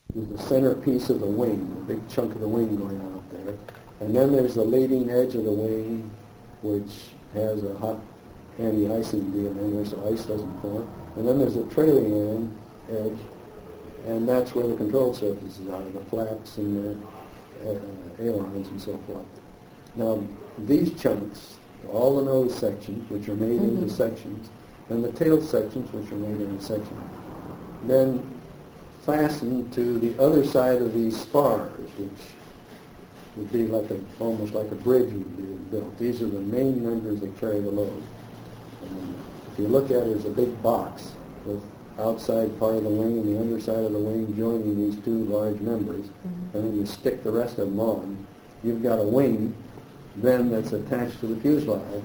is the centerpiece of the wing, the big chunk of the wing going out there. And then there's the leading edge of the wing, which has a hot anti-icing deal in there so ice doesn't form. And then there's a trailing edge, and that's where the control surfaces are, the flaps and the ailerons and so forth. Now, these chunks, all the nose sections, which are made into sections, and the tail sections, which are made into sections, then fastened to the other side of these spars, which would be like almost like a bridge would be built. These are the main members that carry the load. And if you look at it as a big box with outside part of the wing and the underside of the wing joining these two large members, and then you stick the rest of them on, you've got a wing then that's attached to the fuselage.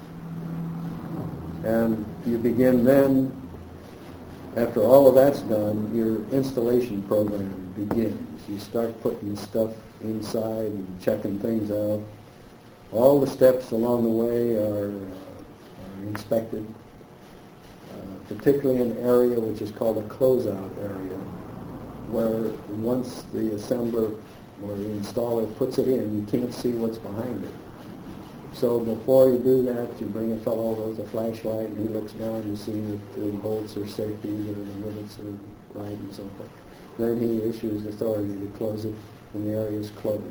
And you begin then, after all of that's done, your installation program begins. You start putting stuff inside and checking things out. All the steps along the way are inspected, particularly an area which is called a closeout area, where once the assembler or the installer puts it in, you can't see what's behind it. So before you do that, you bring a fellow over with a flashlight, and he looks down to see that the bolts are safety, that the rivets are right, and so forth. Then he issues authority to close it, and the area is closed.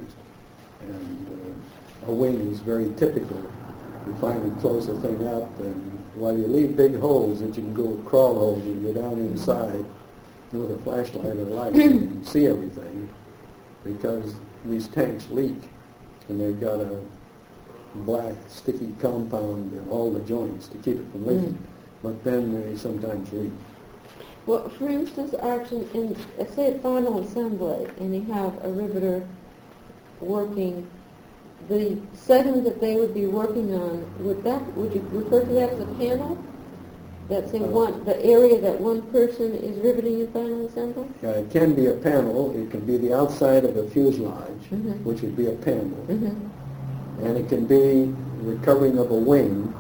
And a wing is very typical. You finally close the thing up, and while you leave big holes that you can go crawl holes, you can go down inside with a flashlight or light, and you can see everything, because these tanks leak, and they've got a black sticky compound in all the joints to keep it from leaking. But then they sometimes leak. Well, for instance, Arch, in say a final assembly, and you have a riveter working, the segment that they would be working on, would you refer to that as a panel? That's in the area that one person is riveting in final assembly? It can be a panel. It can be the outside of a fuselage, which would be a panel. And it can be the covering of a wing.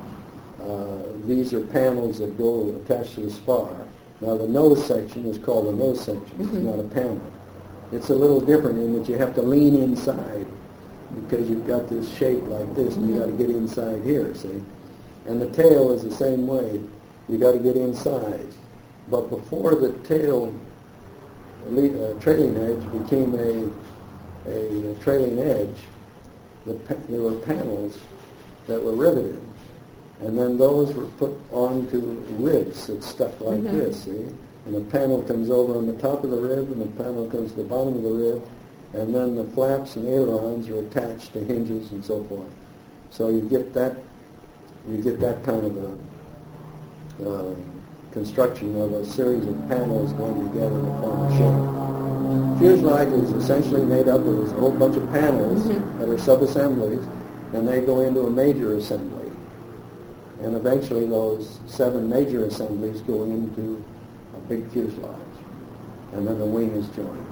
These are panels that go attached to the spar. Now the nose section is called a nose section. It's not a panel. It's a little different in that you have to lean inside because you've got this shape like this, and you got to get inside here, see? And the tail is the same way. You got to get inside. But before the tail trailing edge became a trailing edge, there were panels that were riveted, and then those were put onto ribs that stuck like this, see? And the panel comes over on the top of the rib, and the panel comes to the bottom of the rib, and then the flaps and ailerons are attached to hinges and so forth. So you get that kind of a construction of a series of panels going together to form a shape. Fuselage is essentially made up of a whole bunch of panels that are sub-assemblies, and they go into a major assembly. And eventually those 7 major assemblies go into a big fuselage, and then the wing is joined.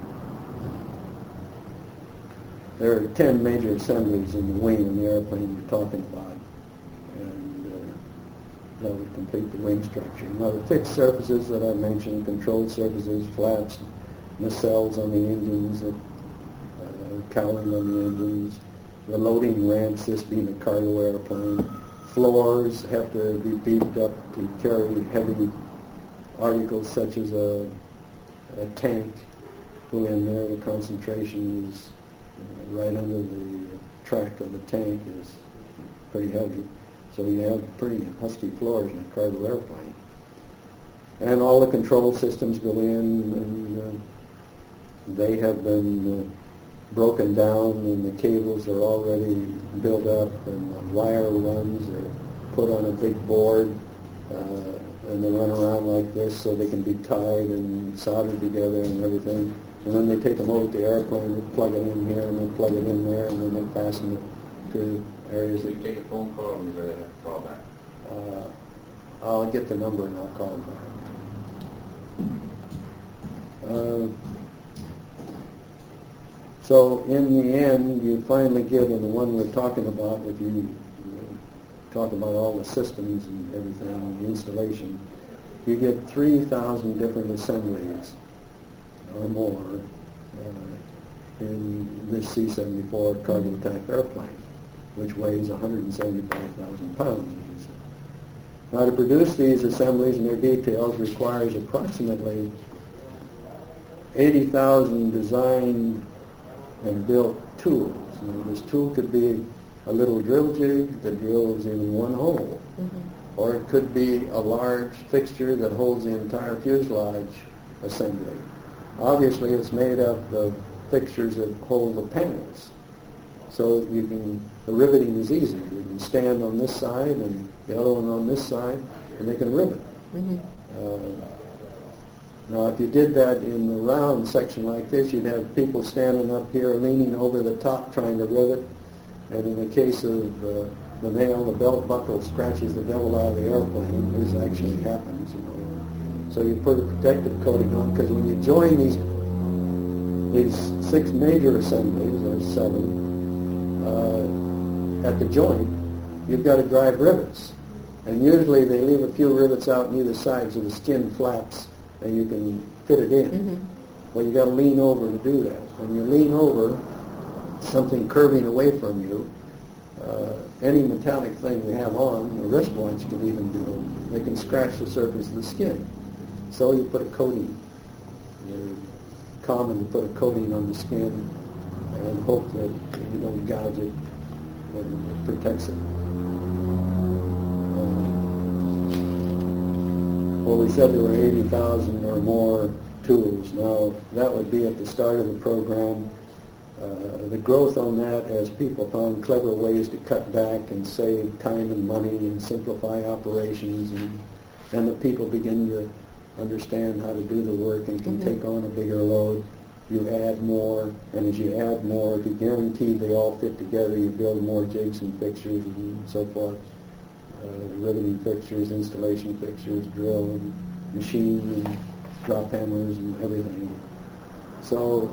There are 10 major assemblies in the wing in the airplane you're talking about, and that would complete the wing structure. Now the fixed surfaces that I mentioned, controlled surfaces, flaps, nacelles on the engines, cowling on the engines, the loading ramps, this being a cargo airplane. Floors have to be beefed up to carry heavy articles such as a tank. Go in there, the concentration is right under the track of the tank is pretty heavy. So you have pretty husky floors in a cargo airplane. And all the control systems go in, and they have been broken down, and the cables are already built up, and the wire runs are put on a big board, and they run around like this so they can be tied and soldered together and everything. And then they take them over to the airplane, they plug it in here, and they plug it in there, and then they fasten it to areas. So you take a phone call, and you're going to have to call back. I'll get the number and I'll call them back. So in the end, you finally get, in the one we're talking about, if you talk about all the systems and everything, the installation, you get 3,000 different assemblies or more in this C-74 cargo-type airplane, which weighs 175,000 pounds. Now, to produce these assemblies and their details requires approximately 80,000 designed and built tools. Now, this tool could be a little drill jig that drills in one hole, or it could be a large fixture that holds the entire fuselage assembly. Obviously, it's made up of fixtures that hold the panels, so the riveting is easy. You can stand on this side and the other one on this side, and they can rivet. Now, if you did that in a round section like this, you'd have people standing up here leaning over the top trying to rivet, and in the case of the nail, the belt buckle scratches the devil out of the airplane. This actually happens, So you put a protective coating on, because when you join these 6 major assemblies, or 7, at the joint, you've got to drive rivets. And usually they leave a few rivets out on either side so the skin flaps and you can fit it in. Well, you've got to lean over to do that. When you lean over, something curving away from you, any metallic thing you have on, a wristwatch can even do, they can scratch the surface of the skin. So you put a coating. It's common to put a coating on the skin and hope that you don't gouge it and it protects it. Well, we said there were 80,000 or more tools. Now, that would be at the start of the program. The growth on that, as people found clever ways to cut back and save time and money and simplify operations, and the people begin to understand how to do the work and can take on a bigger load. You add more, and as you add more, if you guarantee they all fit together, you build more jigs and fixtures and so forth. Riveting fixtures, installation fixtures, drill and machine and drop hammers and everything. So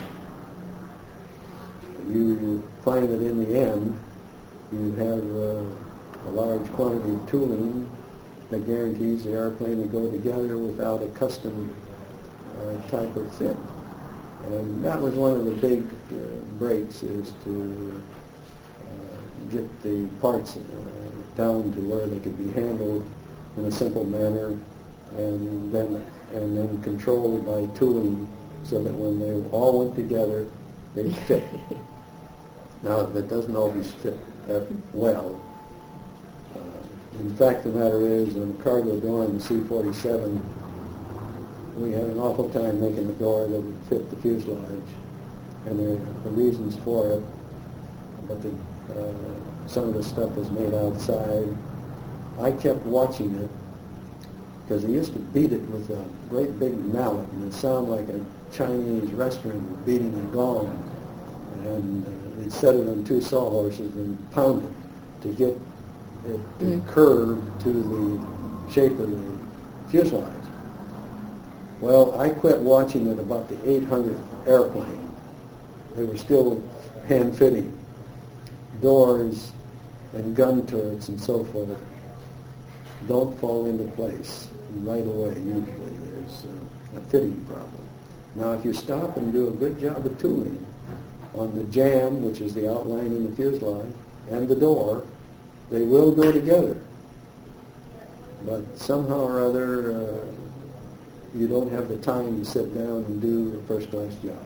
you find that in the end, you have a large quantity of tooling that guarantees the airplane to go together without a custom type of fit. And that was one of the big breaks, is to get the parts down to where they could be handled in a simple manner, and then controlled by tooling, so that when they all went together, they fit. Now, that doesn't always fit that well. In fact, the matter is, on the cargo door in the C-47, we had an awful time making a door that would fit the fuselage, and there are reasons for it, but some of the stuff was made outside. I kept watching it, because they used to beat it with a great big mallet, and it sounded like a Chinese restaurant beating a gong, and they'd set it on 2 sawhorses and pound it to get it to curve to the shape of the fuselage. Well, I quit watching it about the 800th airplane. They were still hand-fitting doors and gun turrets and so forth. Don't fall into place right away. Usually there's a fitting problem. Now, if you stop and do a good job of tooling on the jamb, which is the outline in the fuselage, and the door, they will go together. But somehow or other, you don't have the time to sit down and do a first-class job.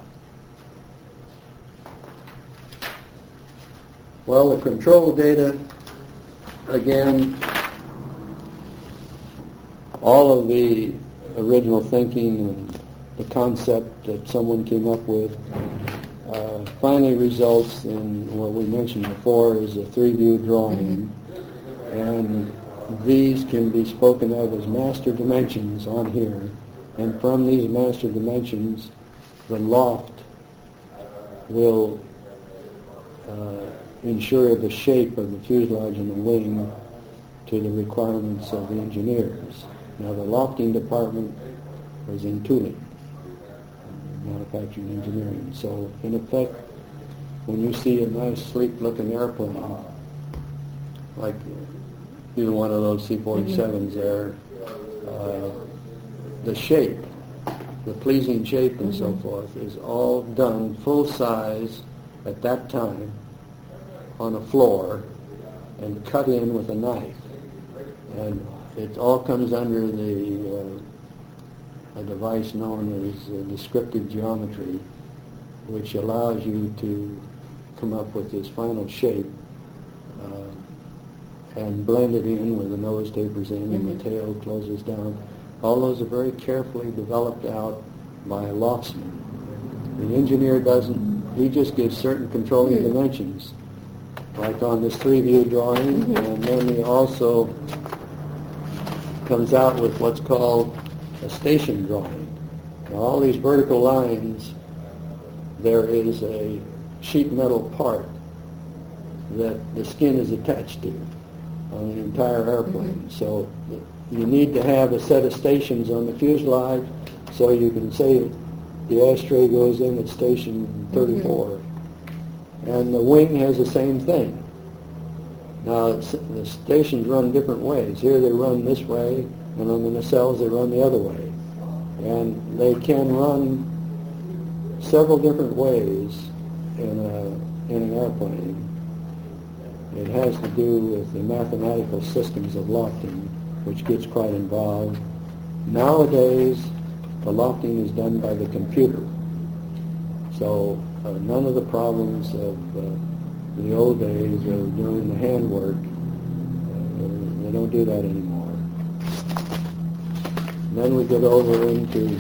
Well, the control data, again, all of the original thinking and the concept that someone came up with finally results in what we mentioned before is a 3-view drawing. And these can be spoken of as master dimensions on here. And from these master dimensions, the loft will ensure the shape of the fuselage and the wing to the requirements of the engineers. Now, the lofting department was in tooling, manufacturing engineering. So, in effect, when you see a nice, sleek-looking airplane, like either one of those C-47s there, the shape the pleasing shape and so forth is all done full size at that time on a floor and cut in with a knife. And it all comes under a device known as descriptive geometry, which allows you to come up with this final shape and blend it in where the nose tapers in and the tail closes down. All those are very carefully developed out by a locksmith. The engineer doesn't, he just gives certain controlling dimensions, like on this 3-view drawing, and then he also comes out with what's called a station drawing. Now, all these vertical lines, there is a sheet metal part that the skin is attached to on the entire airplane. So you need to have a set of stations on the fuselage so you can say the ashtray goes in at station 34. And the wing has the same thing. Now, the stations run different ways. Here they run this way, and on the nacelles they run the other way. And they can run several different ways in an airplane. It has to do with the mathematical systems of lofting, which gets quite involved. Nowadays, the lofting is done by the computer. So none of the problems of the old days of doing the handwork, they don't do that anymore. Then we get over into,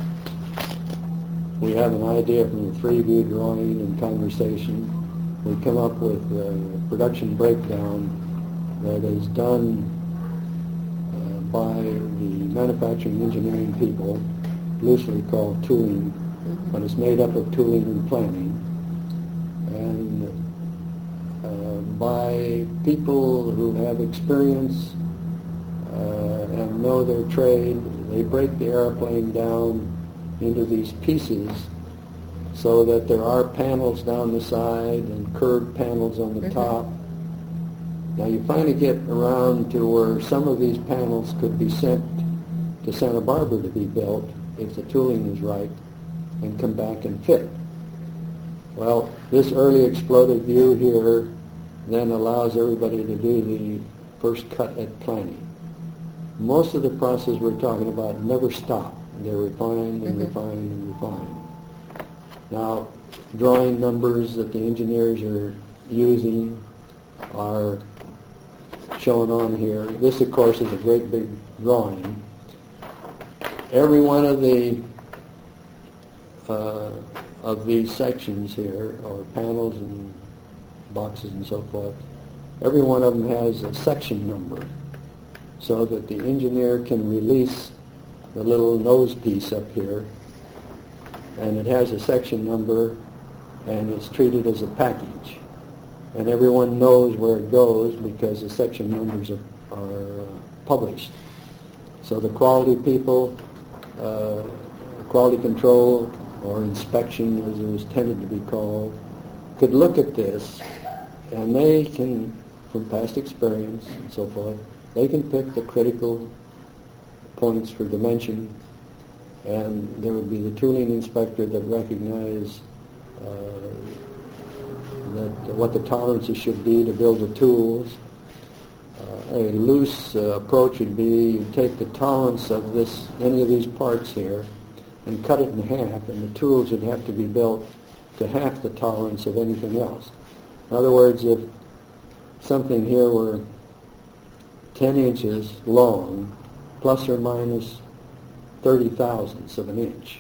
we have an idea from the 3-view drawing and conversation. We come up with a production breakdown that is done by the manufacturing engineering people, loosely called tooling, but it's made up of tooling and planning. And by people who have experience and know their trade, they break the airplane down into these pieces so that there are panels down the side and curved panels on the top. Now you finally get around to where some of these panels could be sent to Santa Barbara to be built if the tooling is right and come back and fit. Well, this early exploded view here then allows everybody to do the first cut at planning. Most of the process we're talking about never stop. They're refined and refined and refined. Now, drawing numbers that the engineers are using are shown on here. This, of course, is a great big drawing. Every one of these sections here, or panels and boxes and so forth, every one of them has a section number so that the engineer can release the little nose piece up here, and it has a section number, and it's treated as a package. And everyone knows where it goes because the section numbers are published. So the quality people, quality control or inspection, as it was tended to be called, could look at this, and they can, from past experience and so forth, they can pick the critical points for dimension, and there would be the tooling inspector that recognized what the tolerances should be to build the tools. A loose approach would be you take the tolerance of any of these parts here and cut it in half, and the tools would have to be built to half the tolerance of anything else. In other words, if something here were 10 inches long, plus or minus 30 thousandths of an inch,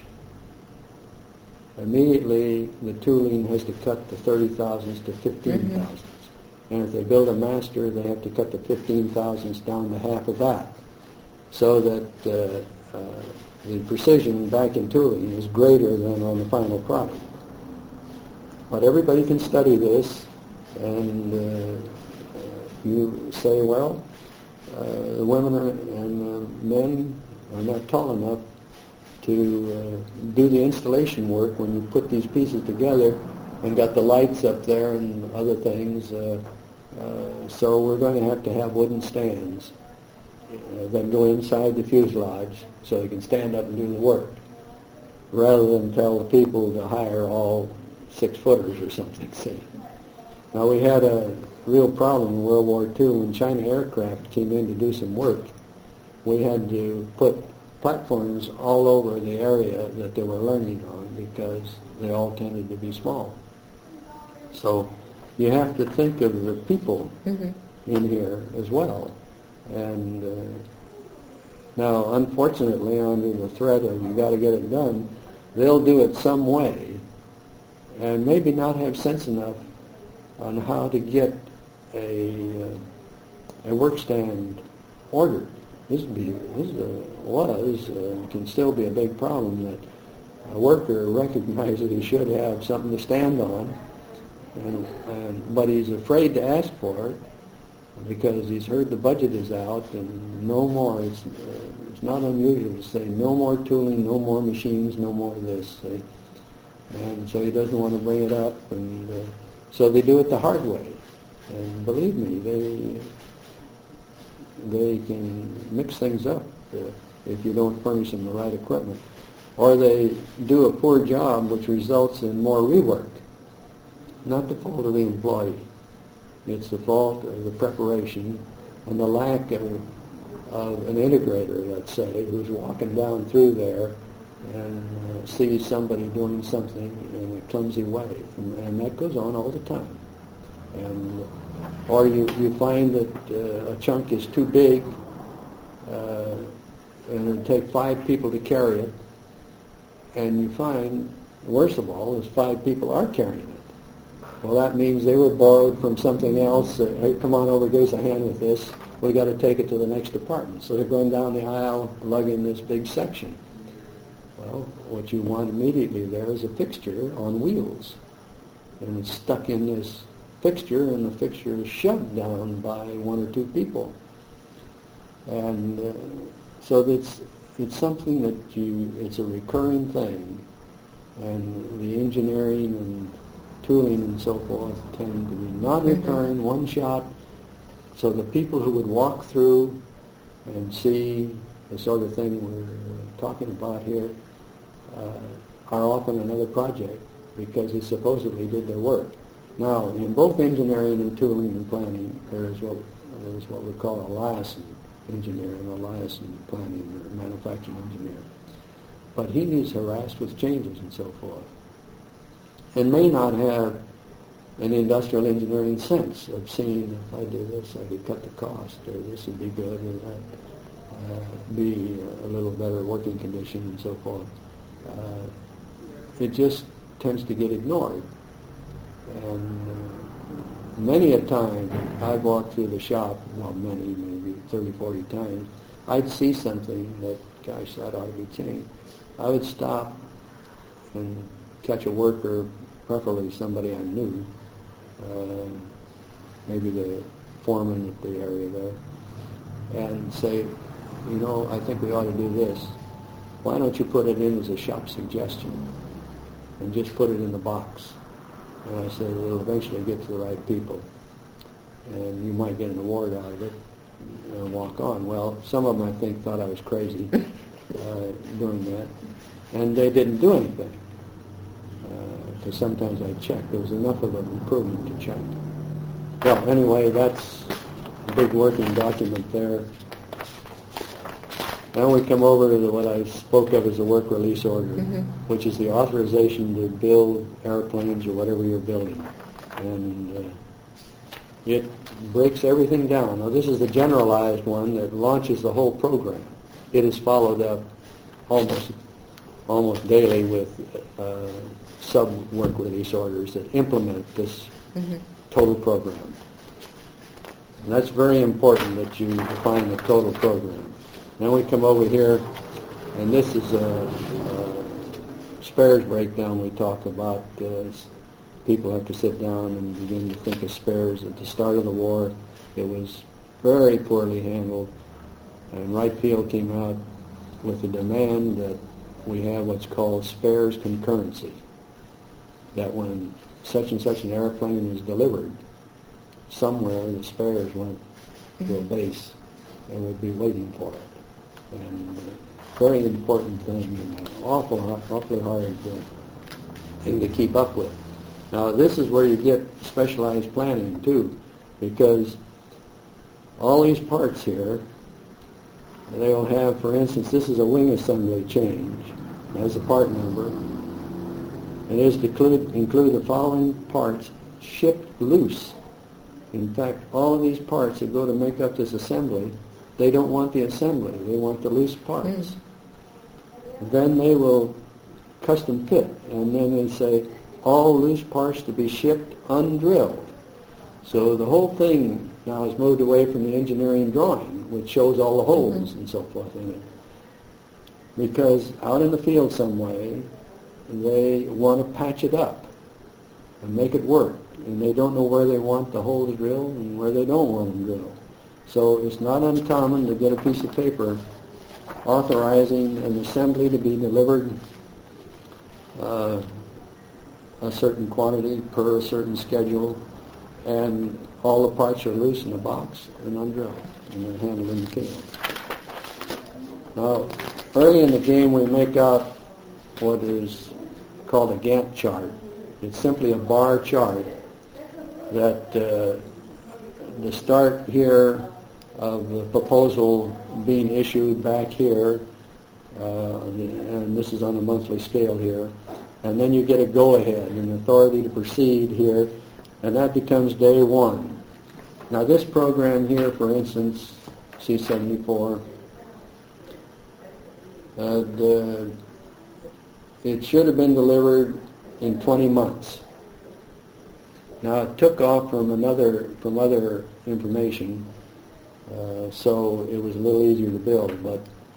immediately the tooling has to cut the 30 thousandths to 15 thousandths. And if they build a master, they have to cut the 15 thousandths down to half of that, so that the precision back in tooling is greater than on the final product. But everybody can study this, and you say, well, the women and the men are not tall enough to do the installation work when you put these pieces together and got the lights up there and other things. So we're going to have wooden stands that go inside the fuselage so they can stand up and do the work. rather than tell the people to hire all 6-footers or something, see. Now, we had a real problem in World War II when China aircraft came in to do some work. We had to put platforms all over the area that they were learning on because they all tended to be small. So you have to think of the people in here as well. And now, unfortunately, under the threat of you got to get it done, they'll do it some way and maybe not have sense enough on how to get a work stand ordered. Can still be a big problem that a worker recognizes he should have something to stand on, but he's afraid to ask for it because he's heard the budget is out and no more. It's not unusual to say no more tooling, no more machines, no more of this. See? And so he doesn't want to bring it up, and so they do it the hard way. And believe me, they can mix things up if you don't furnish them the right equipment. Or they do a poor job which results in more rework. Not the fault of the employee. It's the fault of the preparation and the lack of an integrator, let's say, who's walking down through there and sees somebody doing something in a clumsy way. And that goes on all the time. Or you find that a chunk is too big and it'll take 5 people to carry it, and you find, worst of all, is 5 people are carrying it. Well, that means they were borrowed from something else. Hey, come on over, give us a hand with this. We've got to take it to the next department. So they're going down the aisle, lugging this big section. Well, what you want immediately there is a fixture on wheels. And it's stuck in this fixture, and the fixture is shoved down by 1 or 2 people. And so it's something that it's a recurring thing. And the engineering and tooling and so forth tend to be non-recurring, one shot. So the people who would walk through and see the sort of thing we're talking about here are often another project because they supposedly did their work. Now, in both engineering and tooling and planning, there is what we call a liaison engineer and a liaison planning or manufacturing engineer. But he is harassed with changes and so forth, and may not have an industrial engineering sense of seeing if I do this, I could cut the cost, or this would be good, or that be a little better working condition and so forth. It just tends to get ignored. And many a time I've walked through the shop, well, maybe 30, 40 times, I'd see something that, gosh, that ought to be changed. I would stop and catch a worker, preferably somebody I knew, maybe the foreman at the area there, and say, I think we ought to do this. Why don't you put it in as a shop suggestion and just put it in the box? And I said, it'll eventually get to the right people, and you might get an award out of it and walk on. Well, some of them, I think, thought I was crazy doing that, and they didn't do anything. Because sometimes I check. There was enough of an improvement to check. Well, anyway, that's a big working document there. Now we come over to what I spoke of as a work release order, which is the authorization to build airplanes or whatever you're building. And it breaks everything down. Now this is the generalized one that launches the whole program. It is followed up almost daily with sub-work release orders that implement this total program. And that's very important that you define the total program. Then we come over here, and this is a spares breakdown we talk about. People have to sit down and begin to think of spares. At the start of the war, it was very poorly handled, and Wright Field came out with a demand that we have what's called spares concurrency, that when such and such an airplane is delivered, somewhere the spares went to a base and would be waiting for it. And Very important thing, and awfully hard thing to keep up with. Now, this is where you get specialized planning, too, because all these parts here, they'll have, for instance, this is a wing assembly change. It has a part number. It is to include the following parts shipped loose. In fact, all of these parts that go to make up this assembly, they don't want the assembly. They want the loose parts. Then they will custom fit, and then they say, all loose parts to be shipped undrilled. So the whole thing now is moved away from the engineering drawing, which shows all the holes and so forth in it. Because out in the field some way, they want to patch it up and make it work. And they don't know where they want the holes drilled and where they don't want them drilled. So it's not uncommon to get a piece of paper authorizing an assembly to be delivered a certain quantity per a certain schedule, and all the parts are loose in the box and undrilled, and they're handled in the field. Now, early in the game, we make out what is called a Gantt chart. It's simply a bar chart that the start here of the proposal being issued back here, and this is on a monthly scale here, and then you get a go-ahead, an authority to proceed here, and that becomes day one. Now this program here, for instance, C-74, it should have been delivered in 20 months. Now it took off from other information, so it was a little easier to build. But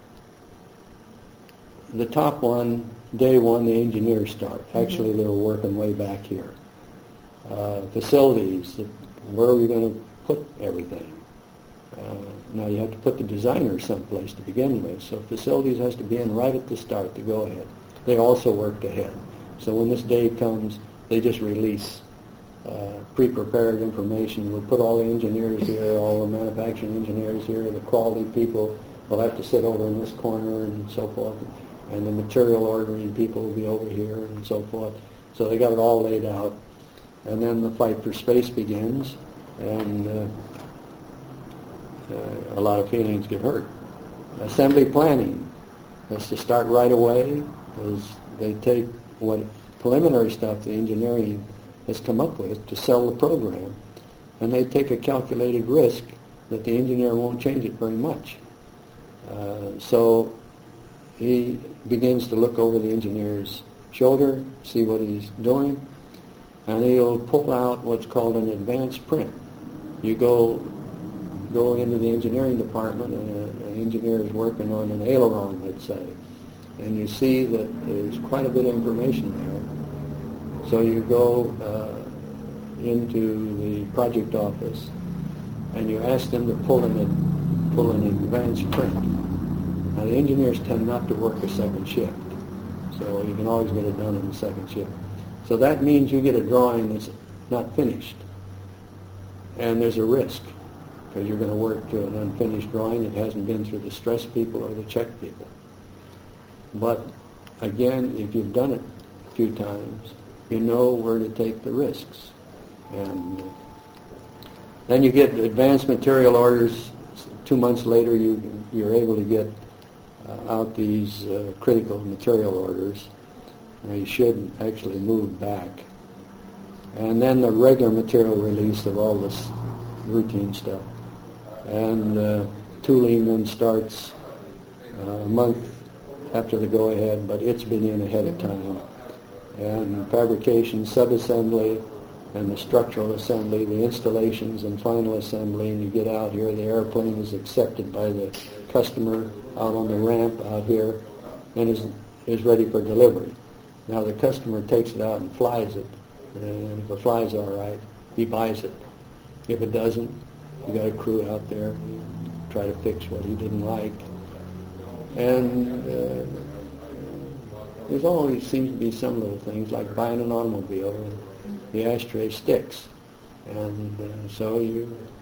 the top one, day one, the engineers start. Actually, they were working way back here. Facilities, where are we going to put everything? Now you have to put the designer someplace to begin with, so facilities has to be in right at the start to go ahead. They also worked ahead. So when this day comes, they just release pre-prepared information. We'll put all the engineers here, all the manufacturing engineers here, the quality people will have to sit over in this corner and so forth, and the material ordering people will be over here and so forth. So they got it all laid out. And then the fight for space begins, and a lot of feelings get hurt. Assembly planning is to start right away, because they take what preliminary stuff the engineering has come up with to sell the program, and they take a calculated risk that the engineer won't change it very much. So he begins to look over the engineer's shoulder, see what he's doing, and he'll pull out what's called an advanced print. You go into the engineering department, and an engineer is working on an aileron, let's say, and you see that there's quite a bit of information there. So you go into the project office, and you ask them to pull an advanced print. Now the engineers tend not to work a second shift, so you can always get it done in the second shift. So that means you get a drawing that's not finished, and there's a risk, because you're going to work to an unfinished drawing that hasn't been through the stress people or the check people. But again, if you've done it a few times, you know where to take the risks. And then you get advanced material orders. 2 months later, you're able to get out these critical material orders. Now you should actually move back. And then the regular material release of all this routine stuff. And tooling then starts a month after the go-ahead, but it's been in ahead of time. And fabrication, sub-assembly, and the structural assembly, the installations and final assembly, and you get out here, the airplane is accepted by the customer out on the ramp out here and is ready for delivery. Now the customer takes it out and flies it, and if it flies all right, he buys it. If it doesn't, you got a crew out there try to fix what he didn't like. And there's always seems to be some little things, like buying an automobile and the ashtray sticks. And so you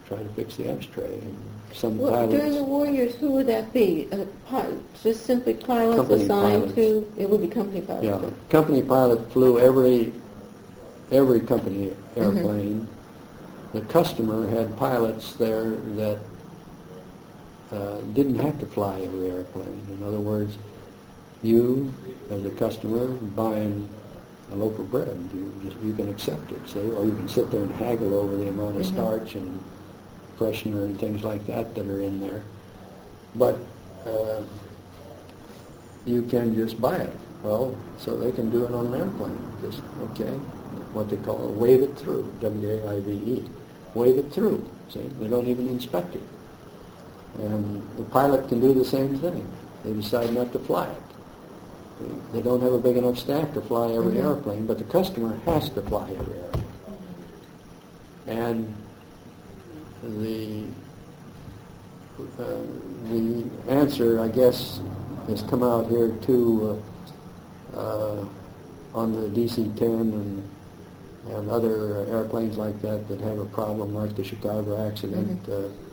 try to fix the X-ray. And some Well, pilots... during the war years, who would that be? Just simply pilots Company assigned pilots. to... It would be company pilots. Yeah, then. company pilot flew every company airplane. The customer had pilots there that didn't have to fly every airplane. In other words, you, as a customer, buying a loaf of bread, you can accept it, see? Or you can sit there and haggle over the amount of starch and freshener and things like that are in there. But you can just buy it. Well, so they can do it on an airplane. Just, okay, what they call wave it through, W-A-I-V-E. Wave it through, see? They don't even inspect it. And the pilot can do the same thing. They decide not to fly it. They don't have a big enough staff to fly every airplane, but the customer has to fly every airplane. And the answer, I guess, has come out here too on the DC-10 and other airplanes like that have a problem, like the Chicago accident.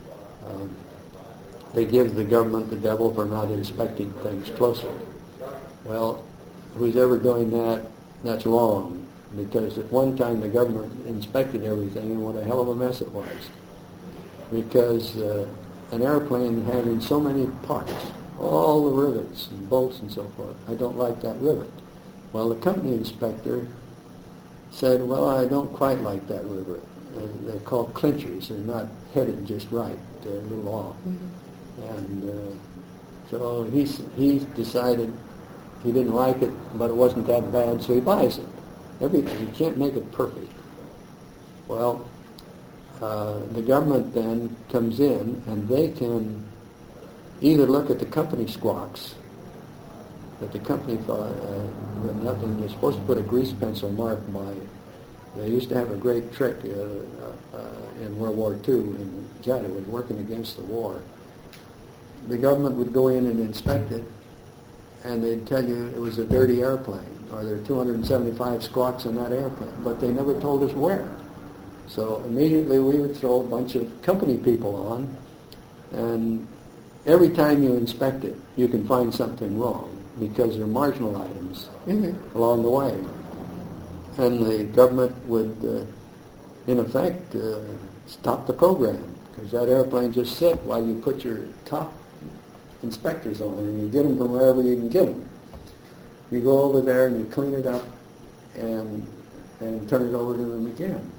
They give the government the devil for not inspecting things closely. Well, who's ever doing that, that's wrong, because at one time the government inspected everything, and what a hell of a mess it was. Because an airplane having so many parts, all the rivets and bolts and so forth, I don't like that rivet. Well, the company inspector said, well, I don't quite like that rivet. They're called clinchers. They're not headed just right. They're a little off. And so he decided he didn't like it, but it wasn't that bad, so he buys it. Everything. You can't make it perfect. Well, the government then comes in, and they can either look at the company squawks that the company thought nothing. You're supposed to put a grease pencil mark by. They used to have a great trick in World War II, and God, it was working against the war. The government would go in and inspect it, and they'd tell you it was a dirty airplane, or there are 275 squawks in that airplane, but they never told us where. So immediately we would throw a bunch of company people on, and every time you inspect it, you can find something wrong, because there are marginal items along the way. And the government would, in effect, stop the program, because that airplane just sit while you put your top inspectors on, and you get them from wherever you can get them. You go over there and you clean it up and turn it over to them again.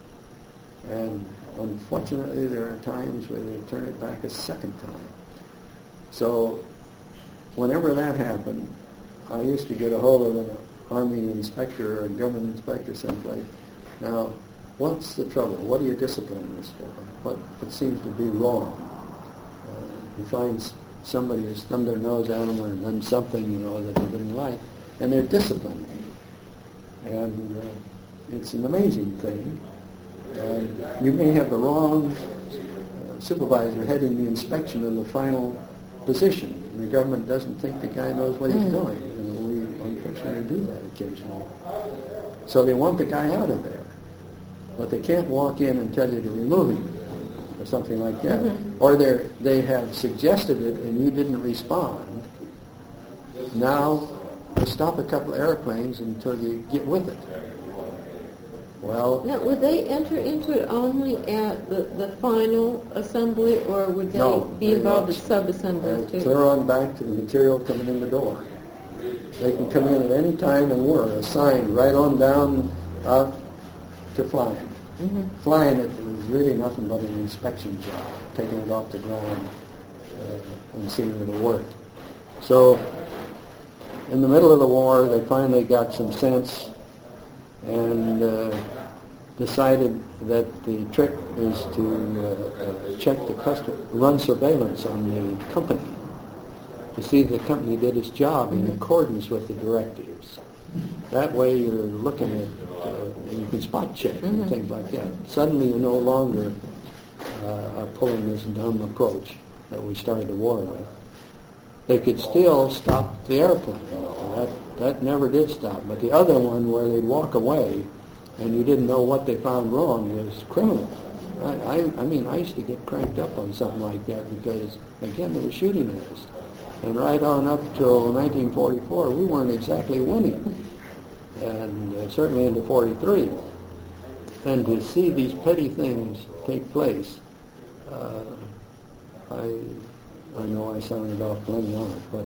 And unfortunately, there are times where they turn it back a second time. So whenever that happened, I used to get a hold of an Army inspector or a government inspector someplace. Now, what's the trouble? What are you disciplining us for? What seems to be wrong? You find somebody has thumbed their nose at them or done something, that they didn't like, and they're disciplined. And it's an amazing thing. And you may have the wrong supervisor heading the inspection of the final position. The government doesn't think the guy knows what he's doing. And we unfortunately do that occasionally. So they want the guy out of there. But they can't walk in and tell you to remove him or something like that. Or they have suggested it and you didn't respond. Now, stop a couple of airplanes until you get with it. Well, now, would they enter into it only at the final assembly, or would they be involved in sub-assemblies too? Clear on back to the material coming in the door. They can come in at any time, and we're assigned right on down out to flying. Flying it is really nothing but an inspection job, taking it off the ground and seeing that it worked. So, in the middle of the war, they finally got some sense and decided that the trick is to check the customer, run surveillance on the company to see if the company did its job in accordance with the directives. That way you're looking at, and you can spot check and things like that. Suddenly you no longer are pulling this dumb approach that we started the war with. They could still stop the airplane. That never did stop. But the other one where they'd walk away and you didn't know what they found wrong was criminal. I mean, I used to get cranked up on something like that because, again, they were shooting at us. And right on up till 1944, we weren't exactly winning. And certainly into 43. And to see these petty things take place, I know I sounded off playing on it, but